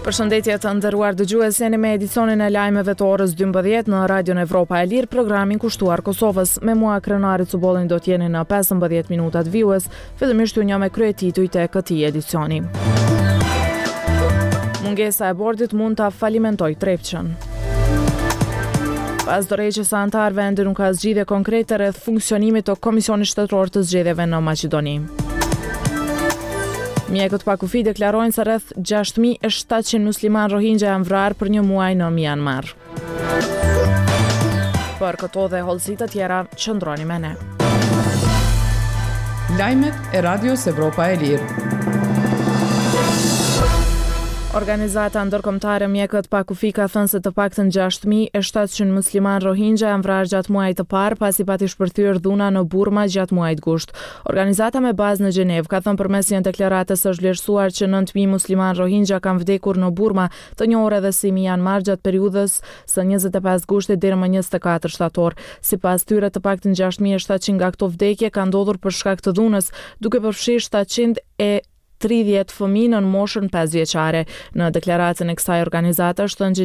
Përshëndetje të nderuar dëgjues, jeni me edicionin e lajmeve të orës 12 në Radion Evropa e Lirë, programin kushtuar Kosovës. Me mua krenarit Cubollin do t'jeni në 15 minutat vijues, fillimisht ju një me kryetitujt e këtij edicioni. Mungesa e bordit mund ta falimentoj Trepçën. Pas dorëheqjes së anëtarëve ende nuk ka zgjidhje konkrete rreth funksionimit të Komisionit Shtetëror të Zgjedhjeve në Maqedoni. Mjekët pa kufi deklarojnë se rreth 6700 musliman Rohingya janë vrarë për një muaj në Myanmar. Për këto dhe hollësi të tjera, qëndroni me ne. Lajmet e Radios Evropa e Lirë. Organizata ndërkombëtare Mjekët pa kufi ka thënë se të paktën 6700 musliman Rohingya janë vrarë gjatë muajit të parë pasi pati shpërthyer dhuna në Burma gjatë muajit gusht. Organizata me bazë në Gjenevë ka thënë përmes një deklarate se është vlerësuar që 9000 musliman Rohingya kanë vdekur në Burma, të njohur edhe si Myanmar, gjatë periudhës së 25 gushtit deri më 24 shtator. Sipas tyre, të paktën 6700 nga këto vdekje kanë ndodhur për shkak të dhunës, duke përfshirë 730 fëmijë në moshën 5 vjeçare. Në deklaratën e kësaj organizate është thënë që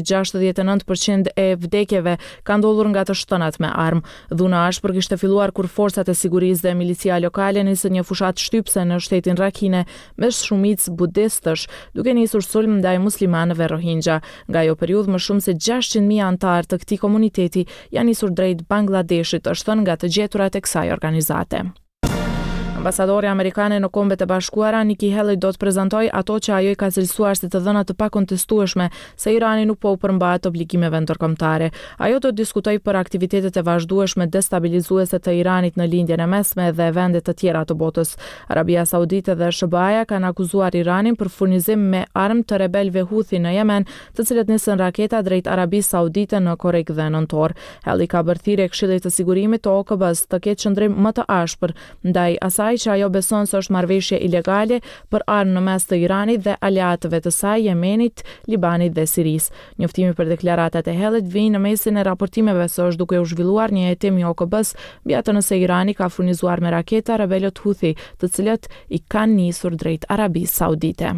69% e vdekjeve kanë ndodhur nga të shtënat me armë. Dhuna ashpër kishte filluar kur forcat e sigurisë dhe milicia lokale nisën një fushatë shtypse në shtetin Rakhine me shumicë budistësh, duke nisur sulm ndaj muslimanëve Rohingya. Nga ajo periudhë më shumë se 600.000 anëtar të këtij komuniteti janë nisur drejt Bangladeshit, është thënë nga të gjeturat e kësaj organizate. Ambasadori amerikane në Kombet e Bashkuara, Nikki Haley, do të prezantoj ato që ajo i ka cilësuar si të dhëna të pakontestueshme se Irani nuk po u përmbahet obligimeve ndërkombëtare. Ajo do të diskutoj për aktivitetet e vazhdueshme destabilizuese të Iranit në lindjen e mesme dhe vende të tjera të botës. Arabia Saudite dhe SBA kanë akuzuar Iranin për furnizim me armë të rebelëve Houthi në Yemen, të cilët nisën raketa drejt Arabisë Saudite në korrik dhe nëntor. Haley ka bërë thirrje Këshillit të Sigurimit të OKB-s të ketë qëndrim më të ashpër ndaj asaj që ajo beson se është marrëveshje ilegale për armë në mes të Iranit dhe aleatëve të saj, Yemenit, Libanit dhe Sirisë. Njoftimi për deklaratat e Haleyt vijnë në mesin e raportimeve se është duke u zhvilluar një hetim i OKB-s mbi atë nëse Irani ka furnizuar me raketa rebelët Houthi, të cilët i kanë nisur drejt Arabisë Saudite.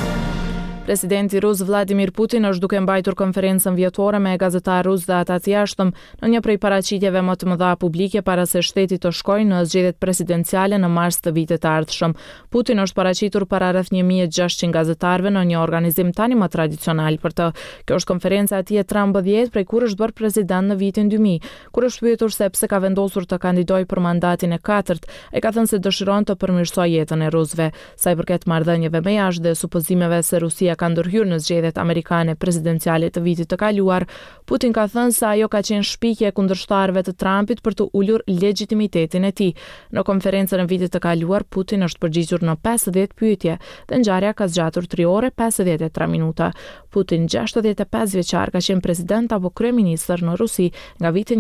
Presidenti rus Vladimir Putin është duke mbajtur konferencën vjetore me gazetarë rus dhe ata të jashtëm në një prej paraqitjeve më të mëdha publike para se shteti të shkojë në zgjedhjet presidenciale në mars të vitit të ardhshëm. Putin është paraqitur para rreth 1600 gazetarëve në një organizim tani më tradicional për të. Kjo është konferenca e tij e 13 prej kur është bërë president në vitin 2000, kur është pyetur se pse ka vendosur të kandidojë për mandatin e katërt, e ka thënë se dëshiron të përmirësojë jetën e rusëve. Sa i përket marrëdhënieve me jashtë dhe supozimeve se Rusia ka ndërhyrë në zgjedhjet amerikane presidenciale të vitit të kaluar, Putin ka thënë se ajo ka qenë shpikje e kundërshtarëve të Trumpit për të ulur legjitimitetin e tij. Në konferencën e vitit të kaluar, Putin është përgjigjur në 50 pyetje dhe ngjarja ka zgjatur 3 orë 53 minuta. Putin, 65 vjeçar, ka qenë president apo kryeministër në Rusi nga viti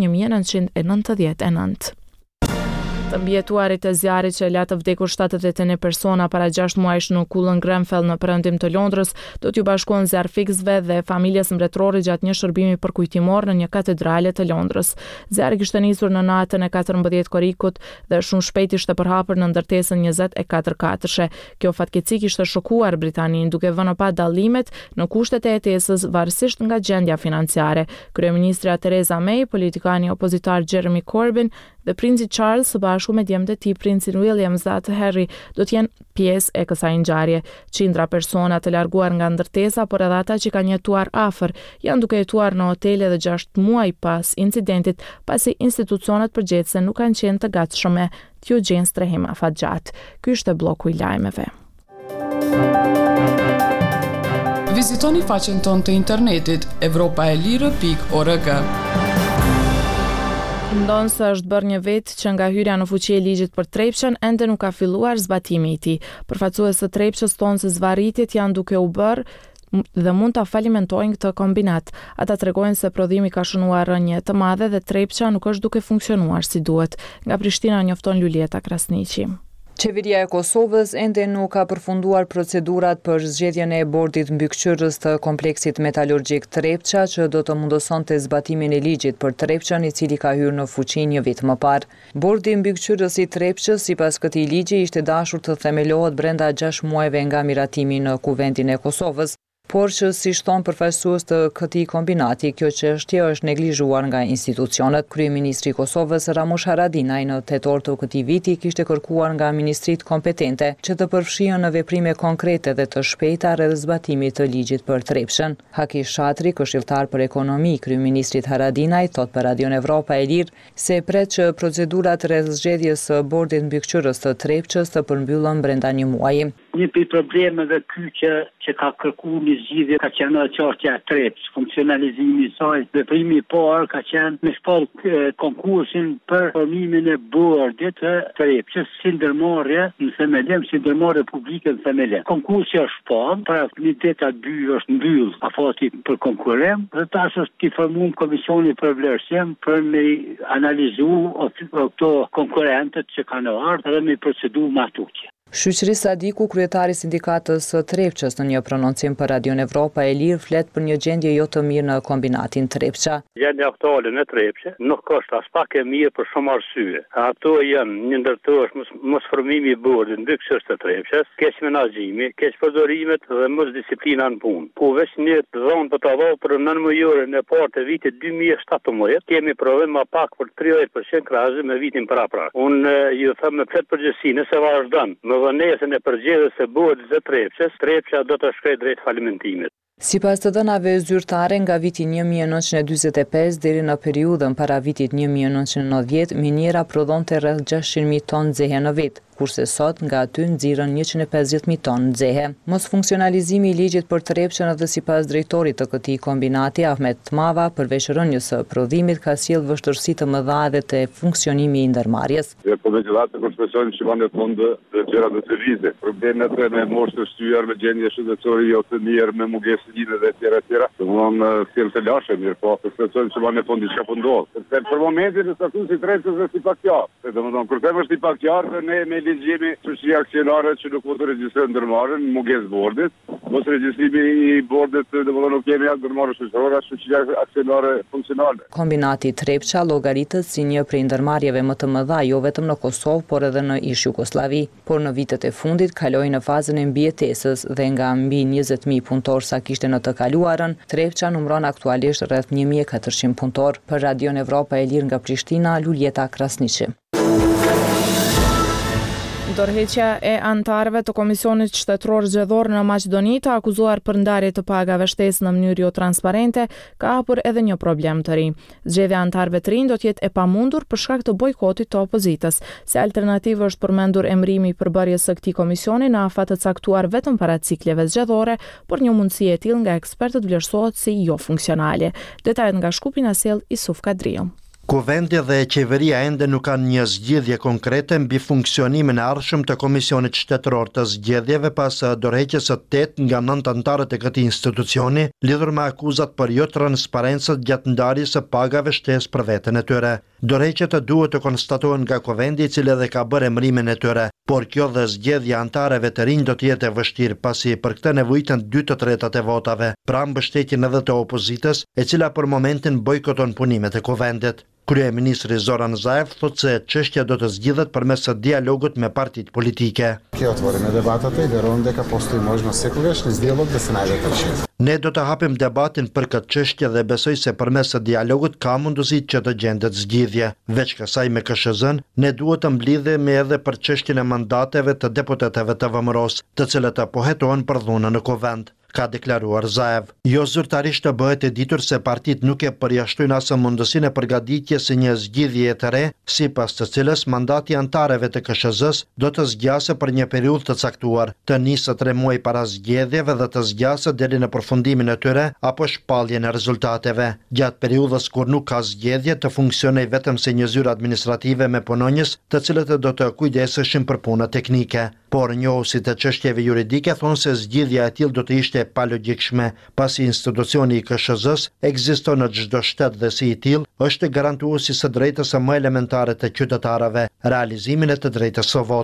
1999. Të mbijetuarit e zjarrit që la të vdekur 71 persona para 6 muajsh në kullën Grenfell në perëndim të Londrës do t'ju bashkohen zjarrfikësve dhe familjes mbretërore gjatë një shërbimi përkujtimor në një katedrale të Londrës. Zjarri kishte nisur në natën e 14 korrikut dhe shumë shpejt ishte përhapur në ndërtesën 24 katërshe. Kjo fatkeqësi kishte shokuar Britaninë, duke vënë pa dallimet në kushtet e jetesës varësisht nga gjendja financiare. Kryeministra Theresa May, politikani opozitar Jeremy Corbyn dhe princi Charles së bashku me djemtë e tij, princin William dhe atë Harry, do të jenë pjesë e kësaj ngjarje. Qindra persona të larguar nga ndërtesa, por edhe ata që kanë jetuar afër, janë duke jetuar në hotele dhe 6 muaj pas incidentit, pasi institucionet përgjithëse nuk kanë qenë të gatshme t'ju gjenë strehim afatgjat. Ky ishte bloku i lajmeve. Vizitoni faqen tonë të internetit europaelire.org. Ndonë se është bërë një vetë që nga hyrja në fuqi e ligjit për Trepçën ende nuk ka filluar zbatimi i tij. Përfaqësues të Trepçës thonë se zvarritjet janë duke u bërë dhe mund ta falimentojnë këtë kombinat. Ata tregojnë se prodhimi ka shënuar rënje të madhe dhe Trepça nuk është duke funksionuar si duhet. Nga Prishtina njofton Lulieta Krasniqi. Qeveria e Kosovës ende nuk ka përfunduar procedurat për zgjedhjen e bordit mbikëqyrës të kompleksit metalurgjik Trepça, që do të mundësonte zbatimin e ligjit për Trepçën, i cili ka hyrë në fuqi një vit më parë. Bordi mbikëqyrës i Trepçës, sipas këtij ligji, ishte dashur të themelohet brenda 6 muajve nga miratimi në Kuvendin e Kosovës. Por që si shton përfaqësues të këtij kombinati, kjo çështje është neglizhuar nga institucionet. Kryeministri i Kosovës Ramush Haradinaj në tetor të këtij viti kishte kërkuar nga ministritë kompetente që të përfshihen në veprime konkrete dhe të shpejta rreth zbatimit të ligjit për Trepçën. Haki Shatri, këshilltar për ekonomi i kryeministrit Haradinaj, thot për Radion Evropa e Lirë se pret që procedurat rreth zgjedhjes së bordit mbikëqyrës të Trepçës të përmbyllen brenda një muaji. Një për problemeve që ka kërku një zgjidhje ka qenë në çështja e Trepçës, funksionalizimi i saj. Veprimi i parë ka qenë me shpall konkursin për formimin e bordit të Trepçës, si ndërmarrje në themelem, si ndërmarrje publike në themelem. Konkursi është shpall, pra komiteta 2 është mbyll afati për konkurrim, dhe tash është i formuar komisioni për vlerësim për me analizu këto konkurrentët që kanë ardhur dhe me procedu matutje. Shoqëri Sadiku, kryetari i sindikatës së Trepçës, në një prononcim për Radion Evropa e Lirë, flet për një gjendje jo të mirë në kombinatin Trepça. Gjendja aktuale në Trepçë nuk është as pak e mirë për shumë arsye. Ato janë një ndër to është mos formimi i bordit mbikëqyrës të Trepçës, keq menaxhimi, keq përdorimet dhe mos disiplina në punë. Po veç një dhonë të tavë për nënmujorin e parë të vitit 2017, kemi provim më pak për 30% krahasim me vitin para. Unë ju them me plot përgjegjësi, nëse vazhdon vënesën e përgjedhjes së bordit të Trepçës, Trepça do të shkojë drejt falimentimit. Sipas të dhënave zyrtare, nga viti 1945 deri në periudhën para vitit 1990, miniera prodhonte rreth 600.000 tonë zehe në vit, kurse sot nga aty nxirren 150.000 tonë zehe. Mos funksionalizimi i ligjit për Trepçën edhe sipas drejtorit të këtij kombinati, Ahmet Tmava, përveç rënies së prodhimit, ka sjell vështirësi të mëdha edhe te funksionimi i ndërmarrjes. Po megjithatë konspektojnë që kanë fondë të gjëra të servisit. Problemet me moshë të shtyar, me gjendje shëndetësore jo të mirë, me mungesë lidhje dhe tjera. Domthonë sjell të lashë mirë, po konspektojnë që kanë fondë diçka po ndodh. Për momentin e statusit të Trepçës është i pakjartë. Domthonë kur them është i pakjartë ne ligjimi shoqëria aksionare që nuk mund të regjistrojë ndërmarrjen, mungesë bordit, mos regjistrimi i bordit, domthonë nuk kemi ndërmarrje shoqërore, shoqëria aksionare funksionale. Kombinati Trepça llogaritet si një prej ndërmarrjeve më të mëdha jo vetëm në Kosovë, por edhe në ish Jugosllavi. Por në vitet e fundit kaloi në fazën e mbijetesës dhe nga mbi 20.000 punëtor sa kishte në të kaluarën, Trepça numëron aktualisht rreth 1.400 punëtor. Për Radion Evropa e Lirë nga Prishtina, Luljeta Krasniqi. Dorëheqja e antarëve të Komisionit Shtetëror Zgjedhor në Maqedoni të akuzuar për ndarje të pagave shtesë në mënyrë jo transparente ka hapur edhe një problem të ri. Zgjedhja e antarëve të rinj do të jetë e pamundur për shkak të bojkotit të opozitës. Si alternativë është përmendur emërimi i përbërjes së këtij komisioni në afat të caktuar vetëm para cikleve zgjedhore, por një mundësi e tillë nga ekspertët vlerësohet si jo funksionale. Detajet nga Shkupi na sjell Isuf Kadriu. Kuvendi dhe qeveria ende nuk kanë një zgjidhje konkrete mbi funksionimin e ardhshëm të Komisionit Shtetëror të Zgjedhjeve pas dorëheqjes së 8 nga 9 anëtarët e këtij institucioni lidhur me akuzat për jo transparencë gjatë ndarjes së pagave shtesë për veten e tyre. Dorëheqjet duhet të konstatohen nga Kuvendi, i cili edhe ka bërë emërimin e tyre, por kjo dhe zgjedhja antarëve të rinj do të jetë e vështirë pasi për këtë nevojiten 2/3 e votave, pra mbështetjen edhe të opozitës, e cila për momentin bojkoton punimet e Kuvendit. Kryeministri Zoran Zaev thotë se çështja do të zgjidhet përmes dialogut me partitë politike. Ne do të hapim debatin për këtë çështje dhe besoj se përmes dialogut ka mundësi që të gjendet zgjidhje. Veç kësaj me KSH-n, ne duhet të mblidhemi edhe për çështjen e mandateve të deputetëve të VMRO-s, të cilët apo hetohen për dhunën në Kuvend, ka deklaruar Zaev. Jo zyrtarisht të bëhet e ditur se partitë nuk e përjashtojnë asë mundësinë e përgatitjes së një zgjidhje të re, sipas të cilës mandati antarëve të KSH-s do të zgjasë për një periudhë të caktuar, të nisë 3 muaj para zgjedhjeve dhe të zgjasë deri në përfundimin e tyre apo shpalljen e rezultateve. Gjatë periudhës kur nuk ka zgjedhje, të funksionojë vetëm si një zyrë administrative me punonjës, të cilët do të kujdeseshin për puna teknike. Por njohuesit e çështjeve juridike thonë se zgjidhja e tillë do të ishte pa logjikshme, pasi institucioni i KSH-s ekziston në çdo shtet dhe si i tillë është garantuesi së drejtës së më elementare të qytetarëve, realizimin e të drejtës së votës.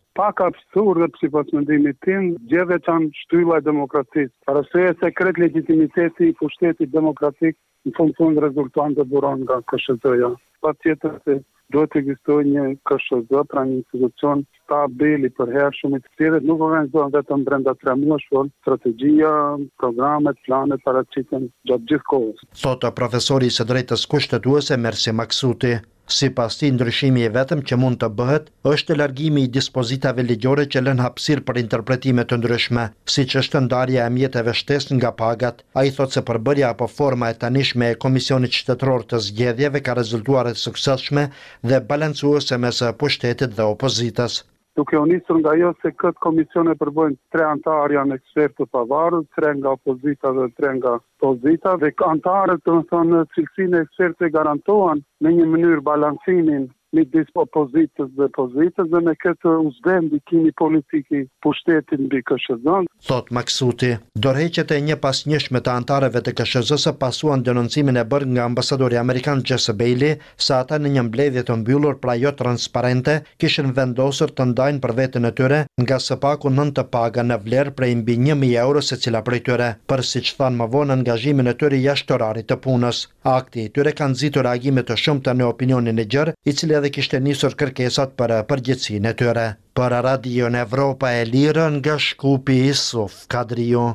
pak absurde sipas mendimit tim, gjërat janë shtylla e demokracisë. Për arsye se kret legitimiteti i pushtetit demokratik në funksion rezultante buron nga KSZ-ja. Patjetër se duhet të ekzistojë një KSZ, pra një institucion stabil i përhershëm, i cilët nuk organizohen vetëm brenda 3 muajsh, por strategjia, programet, planet paraqiten gjatë gjithë kohës. Thotë profesori i së drejtës kushtetuese Mersi Maksuti. Sipas tij, ndryshimi i vetëm që mund të bëhet është largimi i dispozitave ligjore që lën hapësirë për interpretime të ndryshme, siç është ndarja e mjeteve shtesë nga pagat. Ai thotë se përbërja apo forma e tanishme e Komisionit Shtetëror të Zgjedhjeve ka rezultuar e suksesshme dhe balancuese mes pushtetit dhe opozitës. Duke u nisur nga ajo se këtë komision e përbëjnë 3 antarë janë ekspertë të pavarur, 3 nga opozita dhe 3 nga pozita, dhe antarët, të më thonë, cilësinë e ekspertë garantohen në një mënyrë balancimin midis opozitës dhe pozitës dhe me këtë uzbem ndikimi politik i pushtetit mbi KSZ-n. Thot Maksuti, dorëheqjet e një pas njëshme të antarëve të KSZ-së pasuan denoncimin e bërë nga ambasadori amerikan Jesse Bailey se ata në një mbledhje të mbyllur pra jo transparente kishin vendosur të ndajnë për veten e tyre nga së paku 9 të paga në vlerë prej mbi 1.000 euro secila prej tyre, për siç thanë më vonë angazhimin e tyre jashtë orarit të punës. Akti i tyre kanë nxitur reagime të shumta në opinionin e gjerë, i cili edhe kishte nisur kërkesat për përgjegjësinë e tyre. Për Radion Evropa e Lirë nga Shkupi Isuf Kadriu.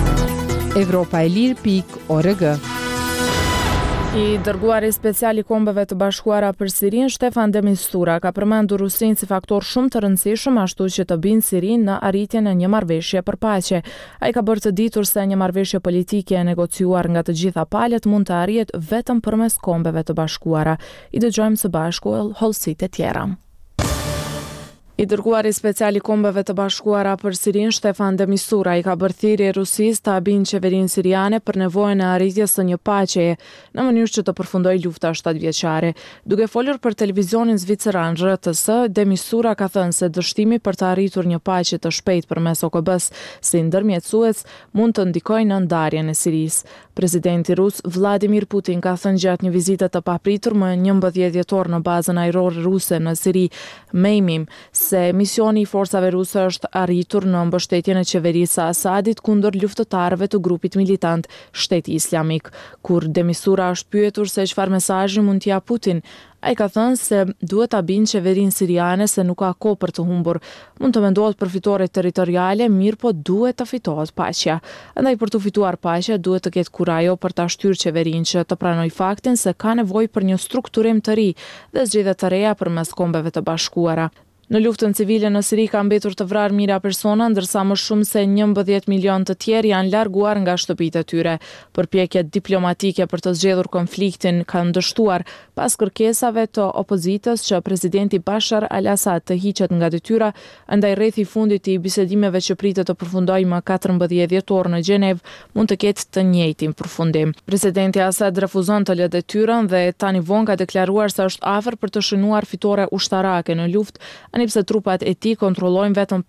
Evropaelir.org. I dërguari special i Kombeve të Bashkuara për Sirinë, Stefan de Mistura, ka përmendur Rusinë si faktor shumë të rëndësishëm ashtu që të binë Sirinë në arritjen e një marrëveshje për paqe. Ai ka bërë të ditur se një marrëveshje politike e negociuar nga të gjitha palët mund të arrihet vetëm përmes Kombeve të Bashkuara. I dëgjojmë së bashku hollësitë e tjera. I dërguari special i Kombeve të Bashkuara për Sirinë, Stefan de Mistura, i ka bërë thirrje Rusisë të abin qeverinë siriane për nevojën e arritjes së një paqeje në mënyrë që të përfundojë lufta 7-vjeçare. Duke folur për televizionin zviceran RTS, de Mistura ka thënë se dështimi për të arritur një paqe të shpejtë përmes OKB-s si ndërmjetësues mund të ndikojë në ndarjen e Sirisë. Presidenti rus Vladimir Putin ka thënë gjatë një vizite të papritur më 11 dhjetor në bazën ajrore ruse në Siri, Mejmim, se misioni i forcave ruse është arritur në mbështetjen e qeverisë së Asadit kundër luftëtarëve të grupit militant Shteti Islamik. Kur de Mistura është pyetur se çfarë mesazhi mund t'ia Putin, ai ka thënë se duhet ta binë qeverinë siriane se nuk ka kohë për të humbur. Mund të mendohet për fitore territoriale, mirë po duhet të fitohet paqja. Andaj për të fituar paqja duhet të ketë kurajo për ta shtyrë qeverinë që të pranojë faktin se ka nevojë për një strukturim të ri dhe zgjedhje të reja përmes Kombeve të Bashkuara. Në luftën civile në Siri ka mbetur të vrarë mijëra persona, ndërsa më shumë se 11 milion të tjerë janë larguar nga shtëpitë e tyre. Përpjekjet diplomatike për të zgjedhur konfliktin kanë dështuar pas kërkesave të opozitës që presidenti Bashar al-Assad të hiqet nga detyra, ndaj rrethi fundit të bisedimeve që pritet të përfundojë më 14 dhjetor në Gjenev mund të ketë të njëjtin përfundim. Presidenti Assad refuzon të lë detyrën dhe tani vonë ka deklaruar se është afër për të shënuar fitore ushtarake në luftë, anipse trupat e tij kontrollojnë vetëm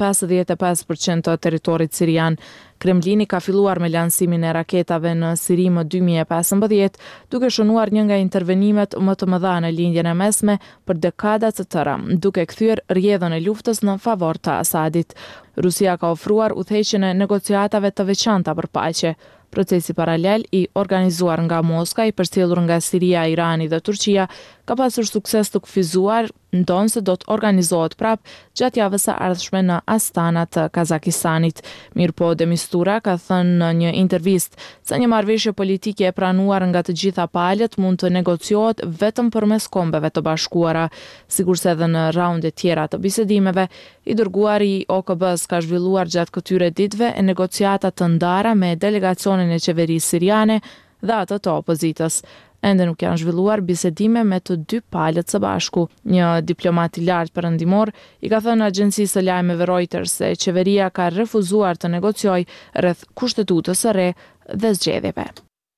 55% të territorit sirian. Kremlini ka filluar me lansimin e raketave në Siri më 2015, duke shënuar një nga intervenimet më të mëdha në lindjen e mesme për dekada të tëra, duke kthyer rrjedhën e luftës në favor të Asadit. Rusia ka ofruar udhëheqjen e negociatave të veçanta për paqe. Procesi paralel i organizuar nga Moska, i përcjellur nga Siria, Irani dhe Turqia, ka pasur sukses të kufizuar, ndonë se do të organizohet prap gjatë javës së ardhshme në Astana të Kazakistanit. Mirpo de Mistura ka thënë në një intervistë se një marrëveshje politike e pranuar nga të gjitha palët mund të negociohet vetëm përmes Kombeve të Bashkuara. Sigurisht edhe në raunde tjera të bisedimeve, i dërguari i OKB-s ka zhvilluar gjatë këtyre ditëve negociata të ndara me delegacionin e qeverisë siriane dhe atë të opozitës. Ende nuk janë zhvilluar bisedime me të dy palët së bashku. Një diplomat i lartë perëndimor i ka thënë agjencisë së lajmeve Reuters se qeveria ka refuzuar të negociojë rreth kushtetutës së re dhe zgjedhjeve.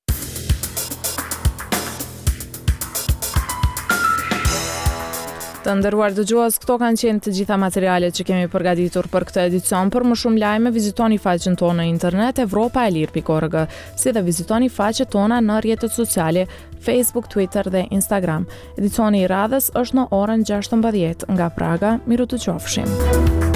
Të nderuar dëgjues, këto kanë qenë të gjitha materialet që kemi përgatitur për këtë edicion. Për më shumë lajme, vizitoni faqen tonë në internet evropaelir.org, si dhe vizitoni faqet tona në rrjetet sociale Facebook, Twitter dhe Instagram. Edicioni i radhës është në orën 16 nga Praga. Miru të qofshim.